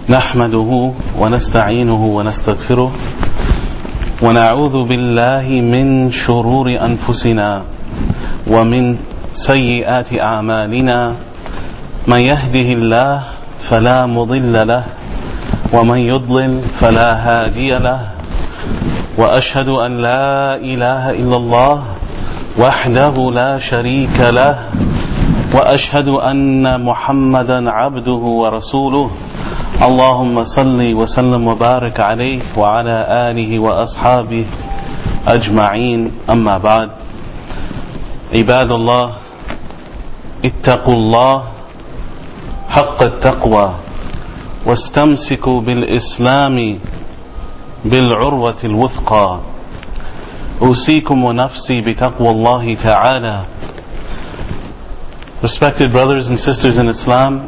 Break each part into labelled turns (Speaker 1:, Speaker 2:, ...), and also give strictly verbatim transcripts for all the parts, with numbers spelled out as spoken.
Speaker 1: نحمده ونستعينه ونستغفره ونعوذ بالله من شرور أنفسنا ومن سيئات أعمالنا من يهده الله فلا مضل له ومن يضلل فلا هادي له وأشهد أن لا إله إلا الله وحده لا شريك له وأشهد أن محمدا عبده ورسوله اللهم صل وسلم وبارك عليه وعلى آله وأصحابه أجمعين أما بعد عباد الله اتقوا الله حق التقوى واستمسكوا بالإسلام بالعروة الوثقى أوصيكم ونفسي بتقوى الله تعالى. Respected brothers and sisters in Islam,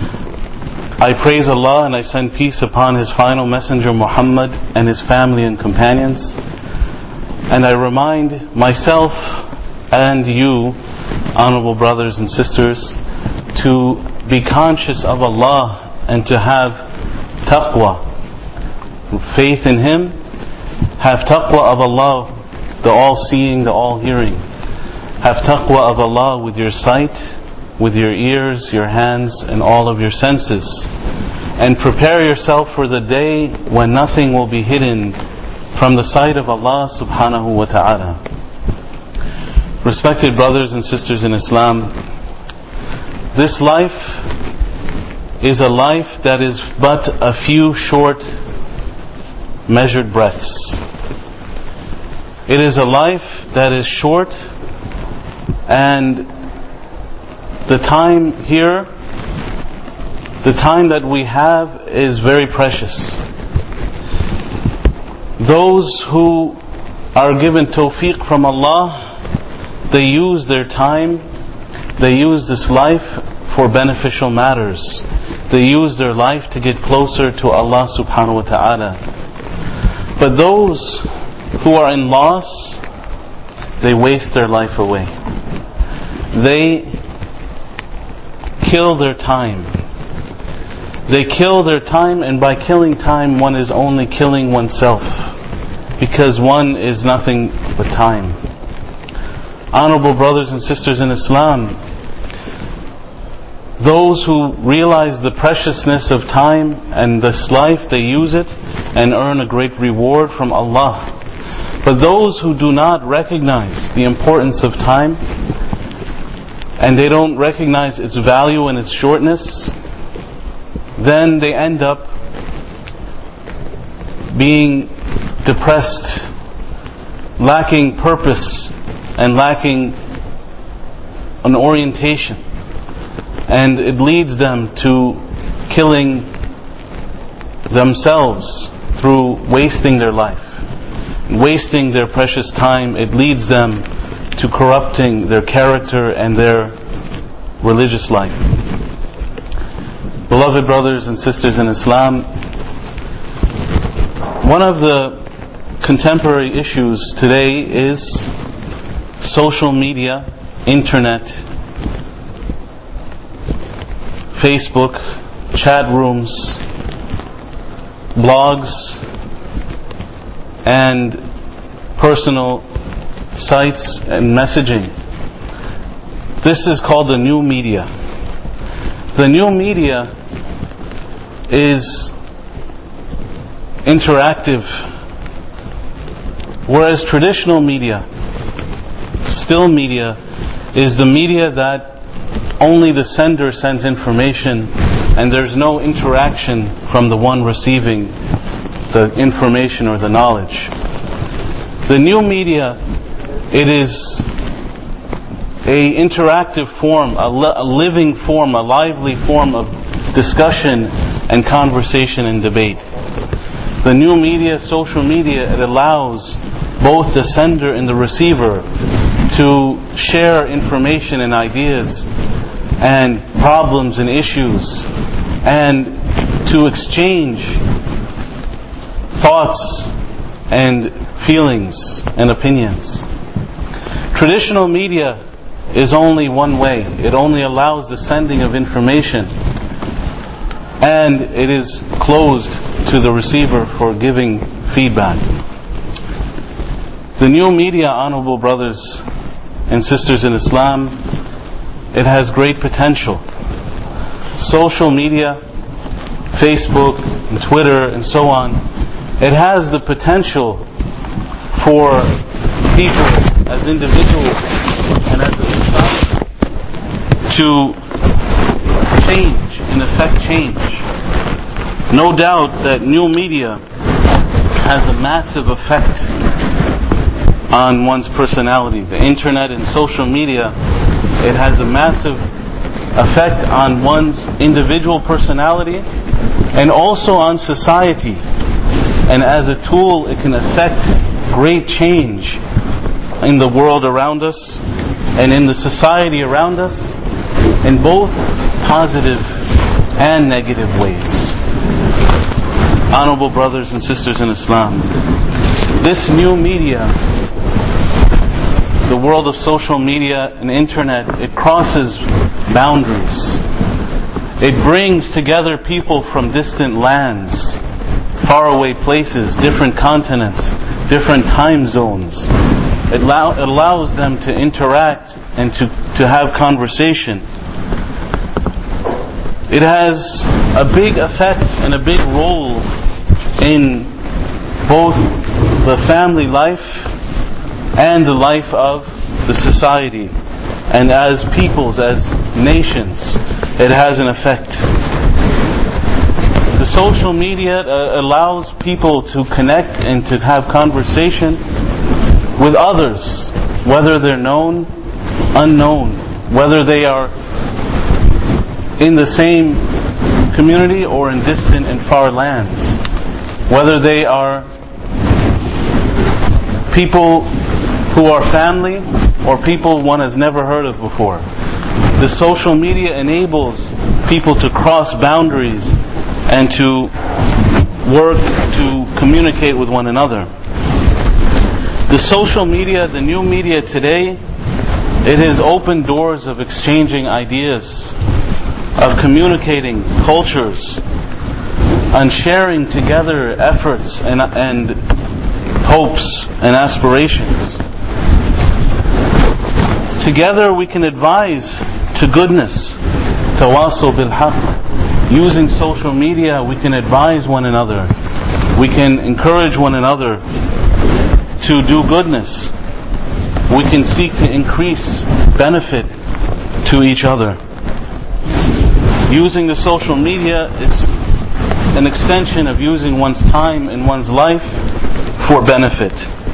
Speaker 1: I praise Allah and I send peace upon His final messenger Muhammad and his family and companions. And I remind myself and you, honorable brothers and sisters, to be conscious of Allah and to have taqwa, faith in Him. Have taqwa of Allah, the all-seeing, the all-hearing. Have taqwa of Allah with your sight, with your ears, your hands, and all of your senses. And prepare yourself for the day when nothing will be hidden from the sight of Allah subhanahu wa ta'ala. Respected brothers and sisters in Islam, this life is a life that is but a few short measured breaths. It is a life that is short, and the time here, the time that we have is very precious. Those who are given tawfiq from Allah, they use their time, they use this life for beneficial matters. They use their life to get closer to Allah subhanahu wa ta'ala. But those who are in loss, they waste their life away. They kill their time. They kill their time, and by killing time, one is only killing oneself, because one is nothing but time. Honorable brothers and sisters in Islam, those who realize the preciousness of time and this life, they use it and earn a great reward from Allah. But those who do not recognize the importance of time, and they don't recognize its value and its shortness, then they end up being depressed, lacking purpose and lacking an orientation, and it leads them to killing themselves through wasting their life, wasting their precious time. It leads them to corrupting their character and their religious life. Beloved brothers and sisters in Islam, one of the contemporary issues today is social media, internet, Facebook, chat rooms, blogs, and personal sites and messaging. This is called the new media. The new media is interactive, whereas traditional media, still media, is the media that only the sender sends information and there's no interaction from the one receiving the information or the knowledge. The new media, it is a interactive form, a, li- a living form, a lively form of discussion and conversation and debate. The new media, social media, it allows both the sender and the receiver to share information and ideas and problems and issues, and to exchange thoughts and feelings and opinions. Traditional media is only one way. It only allows the sending of information. and it is closed to the receiver for giving feedback. The new media, honorable brothers and sisters in Islam, it has great potential. Social media, Facebook and Twitter and so on, it has the potential for people as individuals and as a society to change and affect change. No doubt that new media has a massive effect on one's personality. The internet and social media, it has a massive effect on one's individual personality and also on society. And as a tool, it can affect great change in the world around us and in the society around us in both positive and negative ways. Honorable brothers and sisters in Islam, this new media, the world of social media and internet, it crosses boundaries. It brings together people from distant lands, faraway places, different continents, different time zones. It, allow, it allows them to interact and to, to have conversation. It has a big effect and a big role in both the family life and the life of the society. And as peoples, as nations, it has an effect. The social media uh, allows people to connect and to have conversation with others, whether they're known, unknown, whether they are in the same community or in distant and far lands, whether they are people who are family or people one has never heard of before. The social media enables people to cross boundaries and to work to communicate with one another. The social media, the new media today, it has opened doors of exchanging ideas, of communicating cultures, and sharing together efforts and, and hopes and aspirations. Together we can advise to goodness, tawasaw bil haqq. Using social media, we can advise one another. We can encourage one another to do goodness. We can seek to increase benefit to each other. Using the social media is an extension of using one's time and one's life for benefit.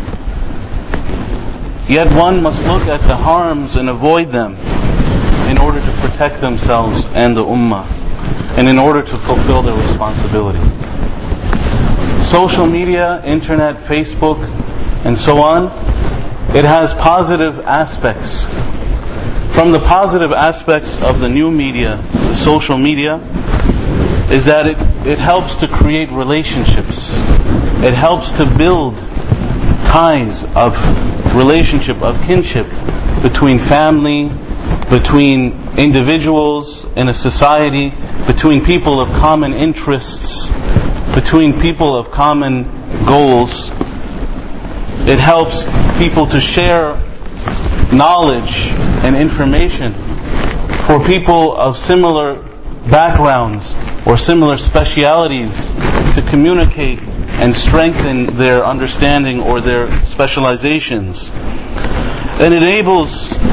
Speaker 1: Yet one must look at the harms and avoid them in order to protect themselves and the ummah, and in order to fulfill their responsibility. Social media, internet, Facebook, and so on, it has positive aspects. From the positive aspects of the new media, the social media, is that it, it helps to create relationships. It helps to build ties of relationship, of kinship between family, between individuals in a society, between people of common interests, between people of common goals. It helps people to share knowledge and information for people of similar backgrounds or similar specialities to communicate and strengthen their understanding or their specializations. It enables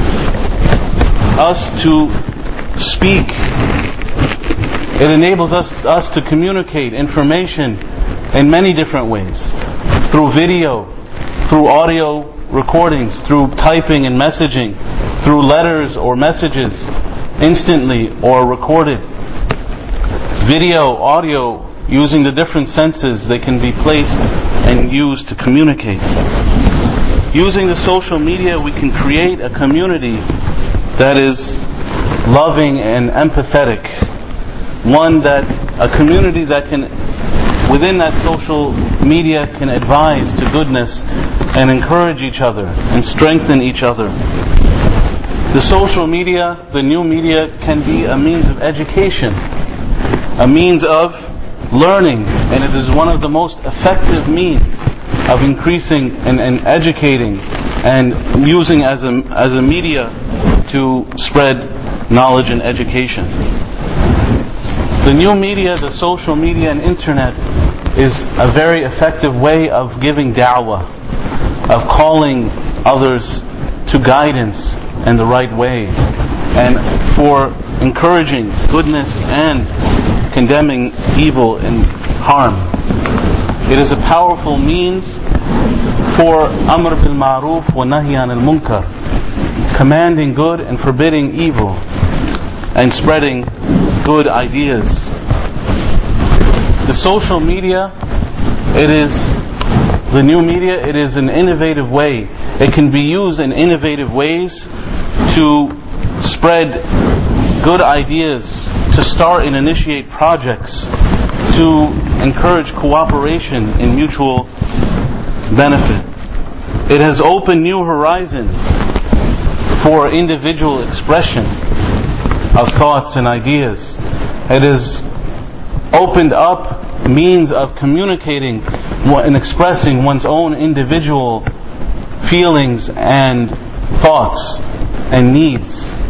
Speaker 1: us to speak. It enables us, us to communicate information in many different ways. Through video, through audio recordings, through typing and messaging, through letters or messages, instantly or recorded. Video, audio, using the different senses, they can be placed and used to communicate. Using the social media, we can create a community that is loving and empathetic. One that, a community that can, within that social media, can advise to goodness and encourage each other and strengthen each other. The social media, the new media, can be a means of education, a means of learning, and it is one of the most effective means of increasing and, and educating and using as a, as a media to spread knowledge and education. The new media, the social media and internet, is a very effective way of giving da'wah, of calling others to guidance and the right way, and for encouraging goodness and condemning evil and harm. It is a powerful means for amr bil ma'ruf wa nahy anil munkar, commanding good and forbidding evil, and spreading good ideas. The social media, it is the new media, it is an innovative way. It can be used in innovative ways to spread good ideas, to start and initiate projects, to encourage cooperation in mutual benefit. It has opened new horizons for individual expression of thoughts and ideas. It has opened up means of communicating and expressing one's own individual feelings and thoughts and needs.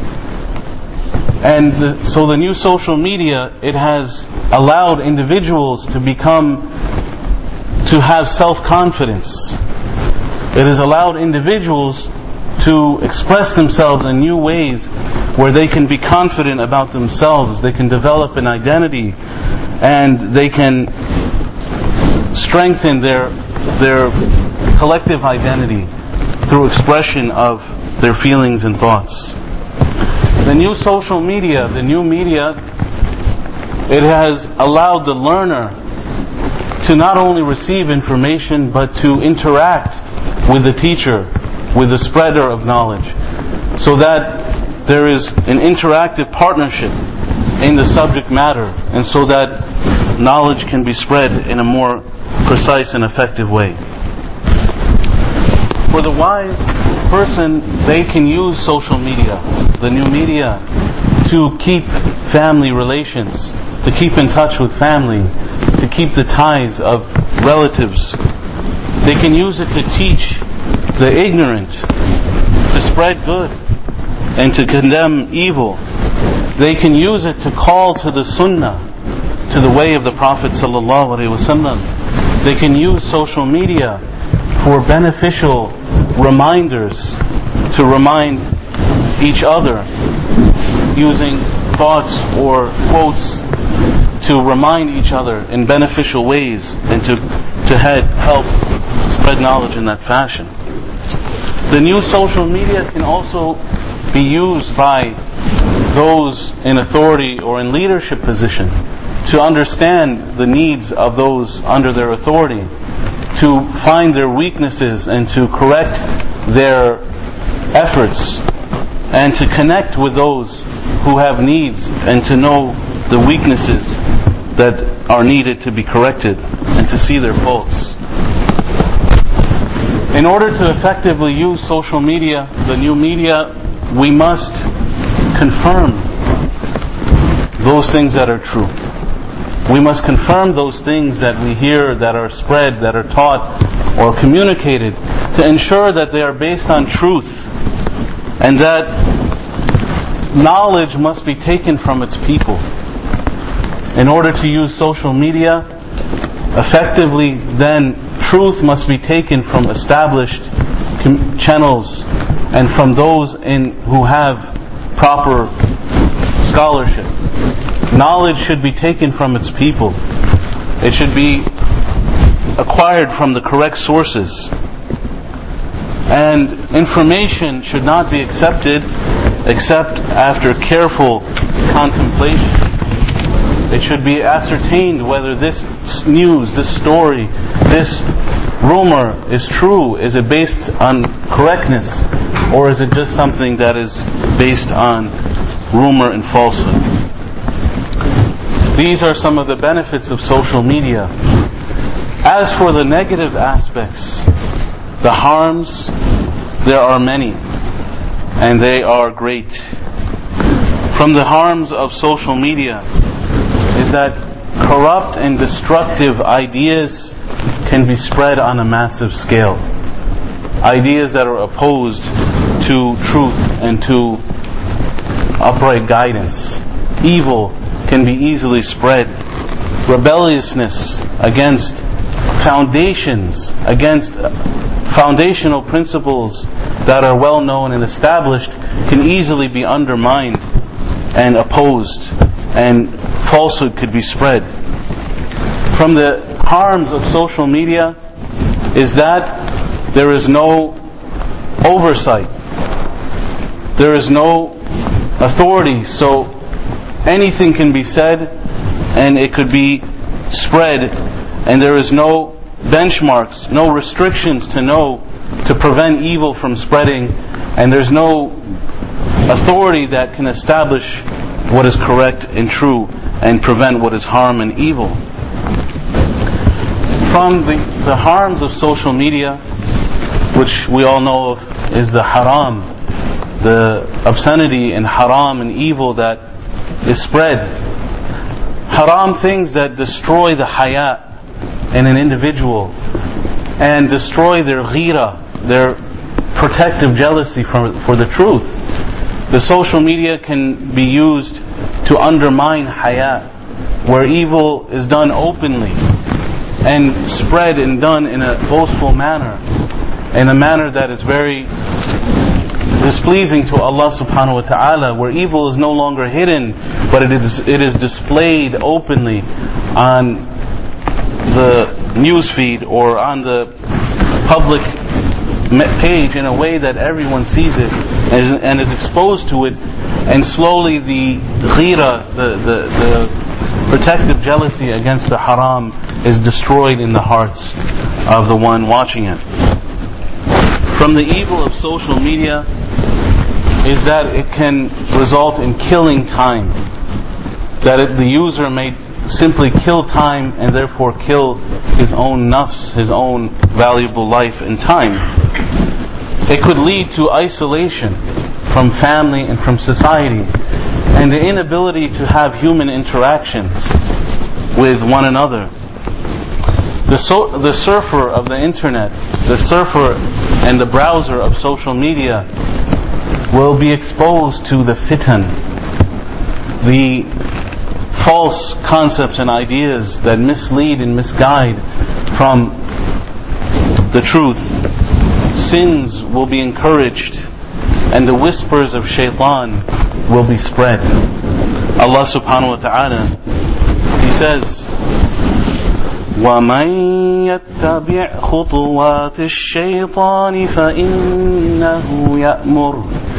Speaker 1: And the, so the new social media, it has allowed individuals to become, to have self-confidence. It has allowed individuals to express themselves in new ways where they can be confident about themselves, they can develop an identity, and they can strengthen their, their collective identity through expression of their feelings and thoughts. The new social media, the new media, it has allowed the learner to not only receive information but to interact with the teacher, with the spreader of knowledge, so that there is an interactive partnership in the subject matter, and so that knowledge can be spread in a more precise and effective way. For the wise person, they can use social media, the new media, to keep family relations, to keep in touch with family, to keep the ties of relatives. They can use it to teach the ignorant, to spread good, and to condemn evil. They can use it to call to the sunnah, to the way of the Prophet sallallahu alaihi wasallam. They can use social media for beneficial reminders, to remind each other, using thoughts or quotes to remind each other in beneficial ways, and to, to head, help spread knowledge in that fashion. The new social media can also be used by those in authority or in leadership position to understand the needs of those under their authority, to find their weaknesses and to correct their efforts, and to connect with those who have needs and to know the weaknesses that are needed to be corrected and to see their faults. In order to effectively use social media, the new media, we must confirm those things that are true. We must confirm those things that we hear, that are spread, that are taught or communicated, to ensure that they are based on truth, and that knowledge must be taken from its people. In order to use social media effectively, then truth must be taken from established channels and from those in who have proper scholarship. Knowledge should be taken from its people. It should be acquired from the correct sources. And information should not be accepted except after careful contemplation. It should be ascertained whether this news, this story, this rumor is true. Is it based on correctness, or is it just something that is based on rumor and falsehood? These are some of the benefits of social media. As for the negative aspects, the harms, there are many, and they are great. From the harms of social media is that corrupt and destructive ideas can be spread on a massive scale. Ideas that are opposed to truth and to upright guidance. Evil can be easily spread. Rebelliousness against foundations, against foundational principles that are well known and established, can easily be undermined and opposed, and falsehood could be spread. From the harms of social media is that there is no oversight. There is no authority, so anything can be said and it could be spread, and there is no benchmarks, no restrictions to know to prevent evil from spreading, and there's no authority that can establish what is correct and true and prevent what is harm and evil. From the, the harms of social media, which we all know of, is the haram, the obscenity and haram and evil that is spread. Haram things that destroy the haya in an individual and destroy their ghira, their protective jealousy for, for the truth. The social media can be used to undermine haya, where evil is done openly and spread and done in a boastful manner, in a manner that is very displeasing to Allah subhanahu wa ta'ala, where evil is no longer hidden, but it is, it is displayed openly on the newsfeed or on the public page in a way that everyone sees it and is exposed to it, and slowly the ghira, the, the, the protective jealousy against the haram, is destroyed in the hearts of the one watching it. From the evil of social media is that it can result in killing time. That it, the user may simply kill time and therefore kill his own nafs, his own valuable life and time. It could lead to isolation from family and from society, and the inability to have human interactions with one another. The, so, the surfer of the internet, the surfer and the browser of social media will be exposed to the fitan, the false concepts and ideas that mislead and misguide from the truth. Sins will be encouraged, and the whispers of shaitan will be spread. Allah subhanahu wa ta'ala, He says, وَمَنْ يَتَّبِعْ خُطُوَاتِ الشَّيْطَانِ فَإِنَّهُ يَأْمُرُ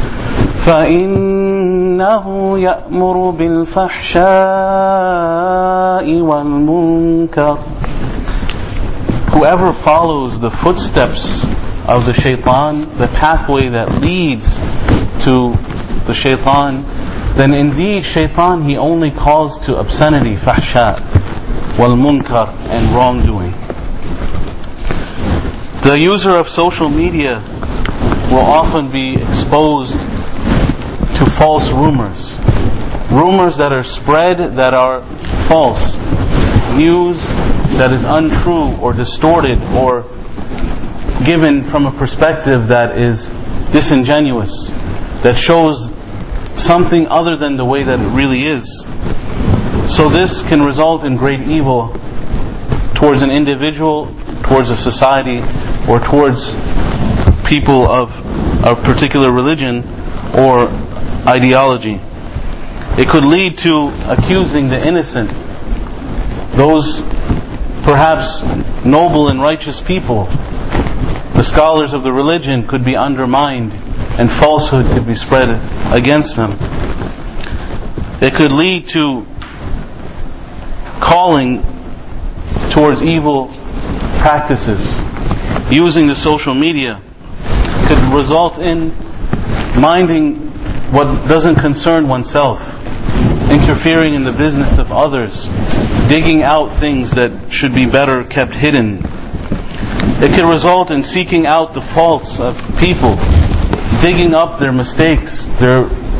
Speaker 1: فَإِنَّهُ يَأْمُرُ بِالْفَحْشَاءِ وَالْمُنكَرِ. Whoever follows the footsteps of the shaitan, the pathway that leads to the shaitan, then indeed shaitan, he only calls to obscenity, fahsha, wal-munkar, and wrongdoing. The user of social media will often be exposed to false rumors. Rumors that are spread that are false. News that is untrue or distorted or given from a perspective that is disingenuous, that shows something other than the way that it really is. So this can result in great evil towards an individual, towards a society, or towards people of a particular religion or ideology. It could lead to accusing the innocent, those perhaps noble and righteous people. The scholars of the religion could be undermined and falsehood could be spread against them. It could lead to calling towards evil practices. Using the social media could result in minding what doesn't concern oneself, interfering in the business of others, digging out things that should be better kept hidden. It can result in seeking out the faults of people, digging up their mistakes, their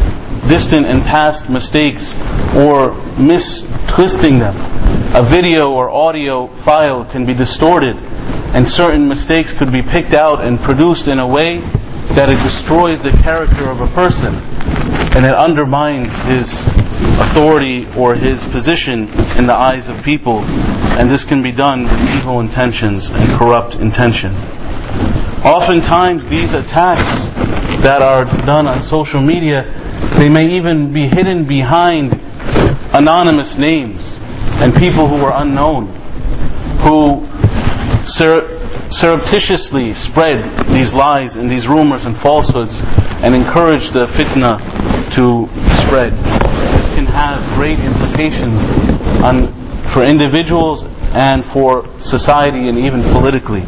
Speaker 1: distant and past mistakes or mis-twisting them. A video or audio file can be distorted, and certain mistakes could be picked out and produced in a way that it destroys the character of a person, and it undermines his authority or his position in the eyes of people, and this can be done with evil intentions and corrupt intention. Oftentimes these attacks that are done on social media, they may even be hidden behind anonymous names and people who are unknown, who sur- surreptitiously spread these lies and these rumors and falsehoods and encourage the fitna to spread. This can have great implications on, for individuals and for society and even politically.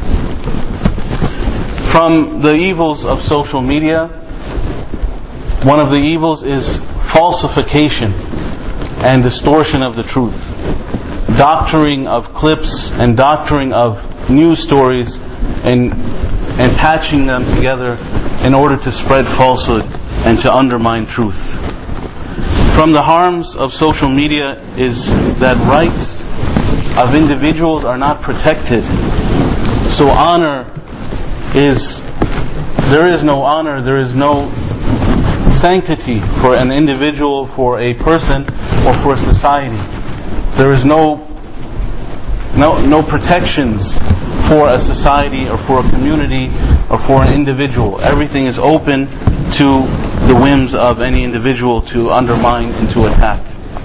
Speaker 1: From the evils of social media, one of the evils is falsification and distortion of the truth. Doctoring of clips and doctoring of news stories and, and patching them together in order to spread falsehood and to undermine truth. From the harms of social media is that rights of individuals are not protected. So honor is, there is no honor, there is no sanctity for an individual, for a person, or for a society. There is no no no protections for a society or for a community or for an individual. Everything is open to the whims of any individual to undermine and to attack.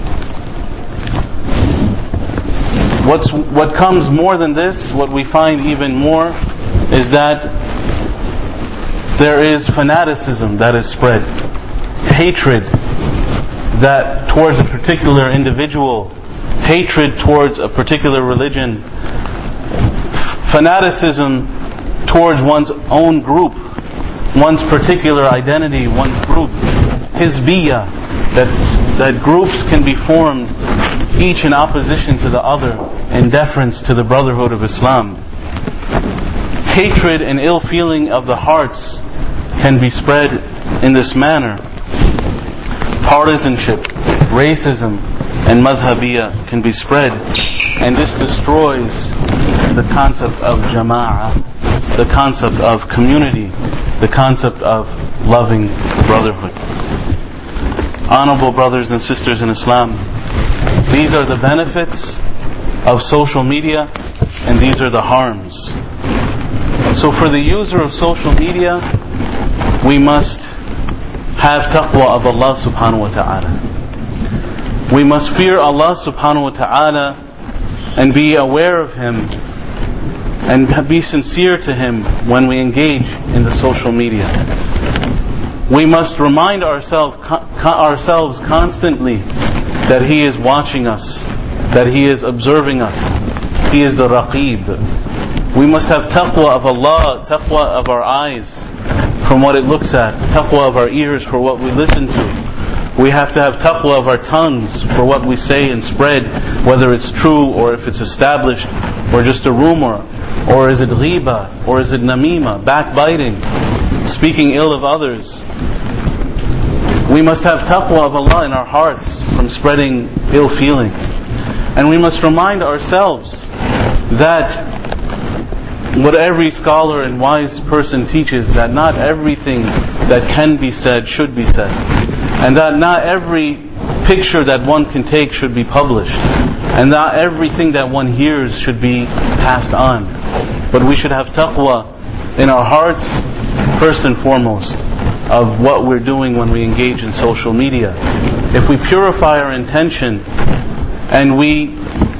Speaker 1: What's what comes more than this, what we find even more, is that there is fanaticism that is spread, hatred that towards a particular individual, hatred towards a particular religion, fanaticism towards one's own group, one's particular identity, one's group, hizbiyah, that that groups can be formed each in opposition to the other in deference to the brotherhood of Islam. Hatred and ill feeling of the hearts can be spread in this manner. Partisanship, racism, and madhabiyah can be spread, and this destroys the concept of jama'ah, the concept of community, the concept of loving brotherhood. Honorable brothers and sisters in Islam, these are the benefits of social media, and these are the harms. So for the user of social media, we must have taqwa of Allah subhanahu wa ta'ala. We must fear Allah subhanahu wa ta'ala and be aware of Him and be sincere to Him when we engage in the social media. We must remind ourselves, ourselves constantly that He is watching us, that He is observing us. He is the Raqib. We must have taqwa of Allah, taqwa of our eyes from what it looks at, taqwa of our ears for what we listen to. We have to have taqwa of our tongues for what we say and spread, whether it's true or if it's established or just a rumor, or is it ghiba, or is it namima, backbiting, speaking ill of others. We must have taqwa of Allah in our hearts from spreading ill feeling. And we must remind ourselves that what every scholar and wise person teaches, that not everything that can be said should be said, and that not every picture that one can take should be published, and not everything that one hears should be passed on. But we should have taqwa in our hearts first and foremost of what we're doing when we engage in social media. If we purify our intention and we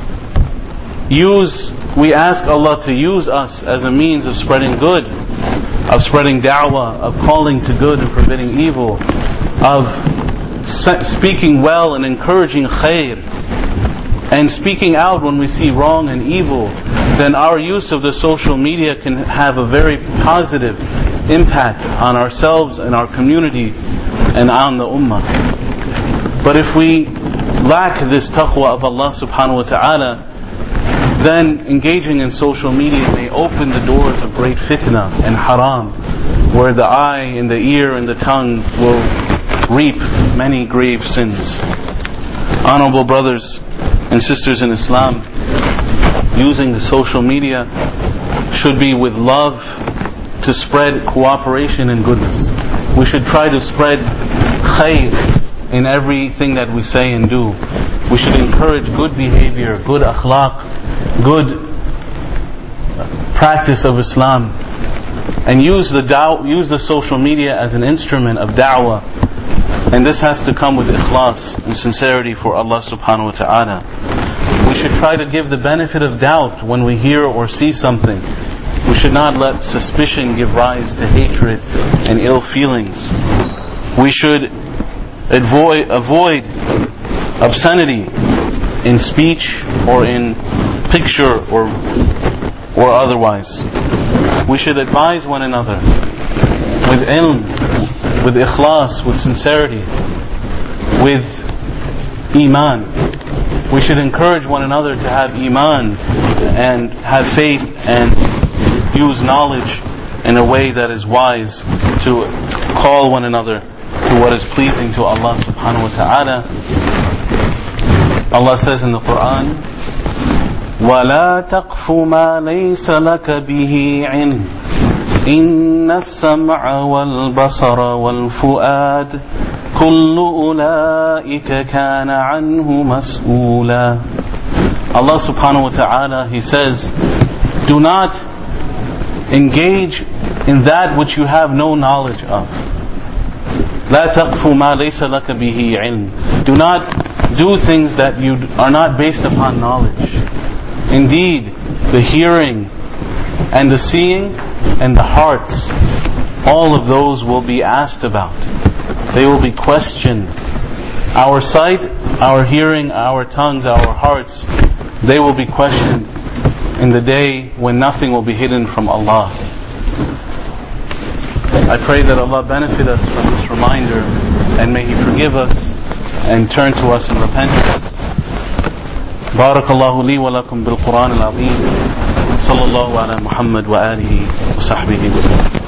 Speaker 1: use We ask Allah to use us as a means of spreading good, of spreading da'wah, of calling to good and forbidding evil, of speaking well and encouraging khair, and speaking out when we see wrong and evil. Then our use of the social media can have a very positive impact on ourselves and our community and on the ummah. But if we lack this taqwa of Allah subhanahu wa ta'ala, then engaging in social media may open the doors of great fitna and haram, where the eye and the ear and the tongue will reap many grave sins. Honorable brothers and sisters in Islam, using the social media should be with love to spread cooperation and goodness. We should try to spread khayr in everything that we say and do. We should encourage good behavior, good akhlaq, good practice of Islam, and use the daw- use the social media as an instrument of da'wah. And this has to come with ikhlas and sincerity for Allah subhanahu wa ta'ala. We should try to give the benefit of doubt when we hear or see something. We should not let suspicion give rise to hatred and ill feelings. We should avoid, avoid obscenity in speech or in picture or, or otherwise. We should advise one another with ilm, with ikhlas, with sincerity, with iman. We should encourage one another to have iman and have faith and use knowledge in a way that is wise to call one another to what is pleasing to Allah subhanahu wa ta'ala. Allah says in the Quran, وَلَا تَقْفُ مَا لَيْسَ لَكَ بِهِ عِلْمٍ إن السمع والبصر والفؤاد كل أولئك كان عنه مسؤولا. Allah subhanahu wa ta'ala, He says, do not engage in that which you have no knowledge of. لا تقف ما ليس لك به علم. Do not do things that you are not based upon knowledge. Indeed, the hearing and the seeing and the hearts, all of those will be asked about. They will be questioned. Our sight, our hearing, our tongues, our hearts, they will be questioned in the day when nothing will be hidden from Allah. I pray that Allah benefit us from this reminder, and may He forgive us and turn to us in repentance. بارك الله لي ولكم بالقرآن العظيم صلى الله على محمد وآله وصحبه وسلم.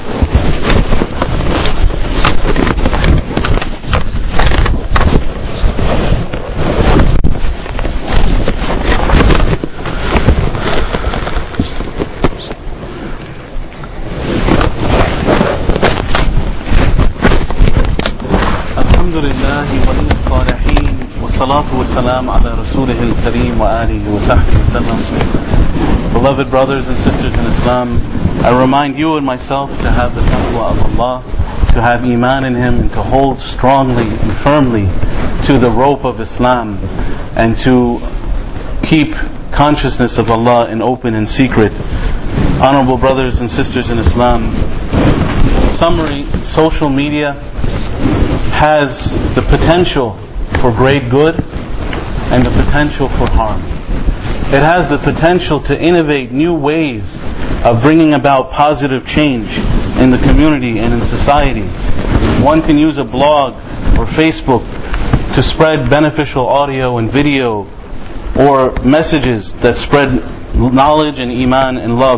Speaker 1: والصلاة والسلام على رسوله الكريم وآله وصحبه وسلم. Beloved brothers and sisters in Islam, I remind you and myself to have the taqwa of Allah, to have iman in Him, and to hold strongly and firmly to the rope of Islam, and to keep consciousness of Allah in open and secret. Honorable brothers and sisters in Islam, in summary, social media has the potential for great good and the potential for harm. It has the potential to innovate new ways of bringing about positive change in the community and in society. One can use a blog or Facebook to spread beneficial audio and video or messages that spread knowledge and iman and love.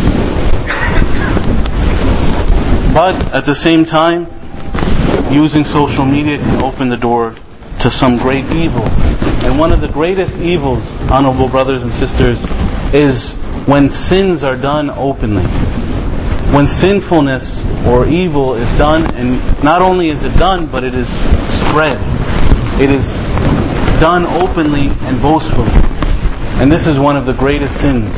Speaker 1: But at the same time, using social media can open the door to some great evil. And one of the greatest evils, honorable brothers and sisters, is when sins are done openly. When sinfulness or evil is done, and not only is it done, but it is spread. It is done openly and boastfully. And this is one of the greatest sins.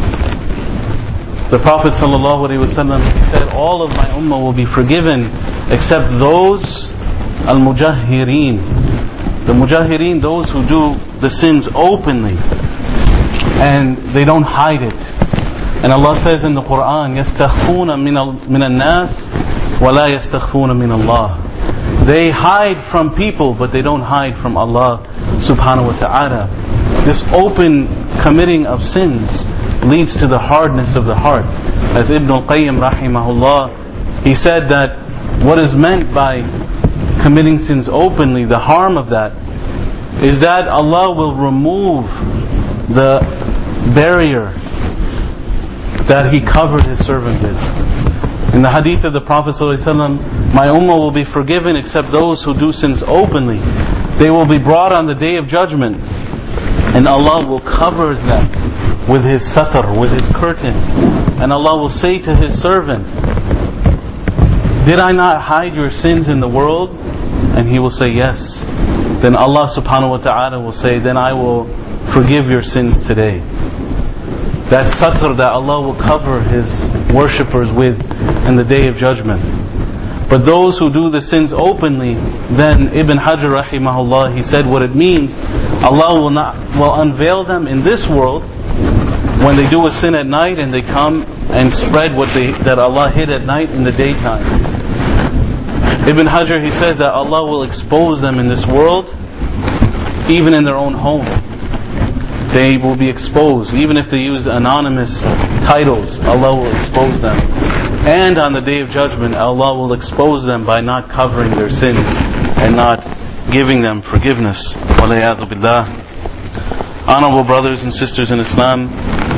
Speaker 1: The Prophet ﷺ, he said, all of my ummah will be forgiven except those al-mujahireen. The mujahireen, those who do the sins openly and they don't hide it. And Allah says in the Quran, يَسْتَخْفُونَ مِنَ النَّاسِ وَلَا يَسْتَخْفُونَ مِنَ اللَّهِ. They hide from people, but they don't hide from Allah subhanahu wa ta'ala. This open committing of sins leads to the hardness of the heart. As Ibn al-Qayyim rahimahullah, he said that what is meant by committing sins openly, the harm of that, is that Allah will remove the barrier that He covered His servant with. In the hadith of the Prophet ﷺ, My ummah will be forgiven except those who do sins openly. They will be brought on the day of judgment, and Allah will cover them with His satar, with His curtain. And Allah will say to His servant, did I not hide your sins in the world? And he will say, yes. Then Allah subhanahu wa ta'ala will say, then I will forgive your sins today. That satar that Allah will cover His worshippers with in the day of judgment. But those who do the sins openly, then Ibn Hajar rahimahullah, he said what it means, Allah will not will unveil them in this world when they do a sin at night and they come and spread what they that Allah hid at night in the daytime. Ibn Hajar, he says that Allah will expose them in this world, even in their own home. They will be exposed, even if they use anonymous titles, Allah will expose them. And on the day of judgment, Allah will expose them by not covering their sins and not giving them forgiveness. Walayadu billah. Honorable brothers and sisters in Islam,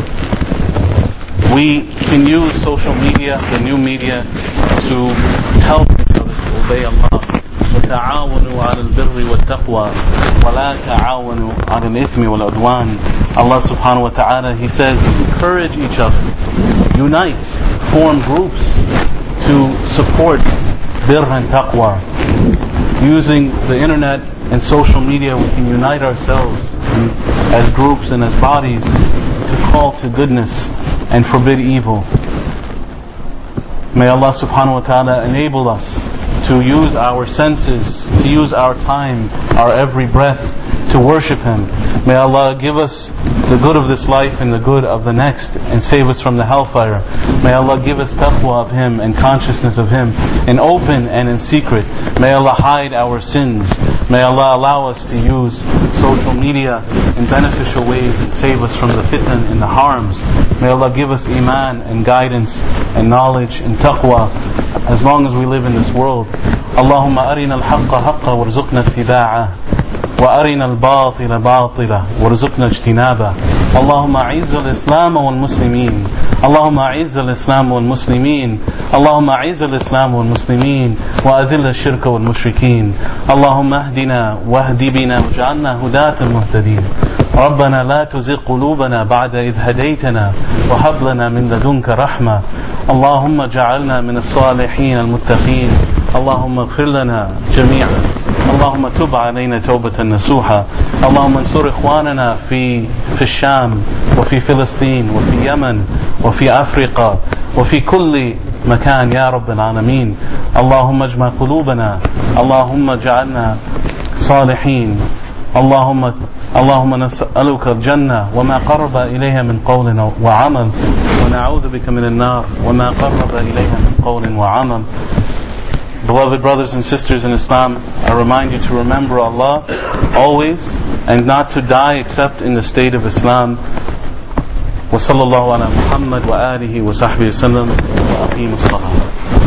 Speaker 1: we can use social media, the new media, to help each other to obey Allah. وَتَعَاوَنُوا عَلَى الْبِرِّ وَالتَّقْوَى وَلَا تَعَاوَنُوا عَلَى الْإِثْمِ وَالْعُدْوَانِ. Allah subhanahu wa ta'ala, He says, encourage each other, unite, form groups to support birr and taqwa. Using the internet and social media, we can unite ourselves as groups and as bodies to call to goodness and forbid evil. May Allah subhanahu wa ta'ala enable us to use our senses, to use our time, our every breath to worship Him. May Allah give us the good of this life and the good of the next and save us from the hellfire. May Allah give us taqwa of Him and consciousness of Him in open and in secret. May Allah hide our sins. May Allah allow us to use social media in beneficial ways and save us from the fitan and the harms. May Allah give us iman and guidance and knowledge and taqwa as long as we live in this world. Allahumma arina al-haqqa haqqa warzuqna ittiba'ah وأرنا الباطل باطلا وارزقنا اجتنابه. اللهم أعز الإسلام والمسلمين اللهم أعز الإسلام والمسلمين اللهم أعز الإسلام والمسلمين وأذل الشرك والمشركين. اللهم اهدنا واهد بنا واجعلنا هداة مهتدين. ربنا لا تزغ قلوبنا بعد إذ هديتنا وهب لنا من لدنك رحمة. اللهم اجعلنا من الصالحين المتقين. اللهم اغفر لنا جميعا. اللهم تب علينا توبة نصوحا. اللهم انصر إخواننا في في الشام وفي فلسطين وفي يمن وفي أفريقيا وفي كل مكان يا رب العالمين. اللهم اجمع قلوبنا. اللهم اجعلنا صالحين. اللهم اللهم نسألك الجنة وما قرب إليها من قول وعمل ونعوذ بك من النار وما قرب إليها من قول وعمل. Beloved brothers and sisters in Islam, I remind you to remember Allah always and not to die except in the state of Islam. وصلى الله على محمد وآله وصحبه وسلم وأقيم الصلاة.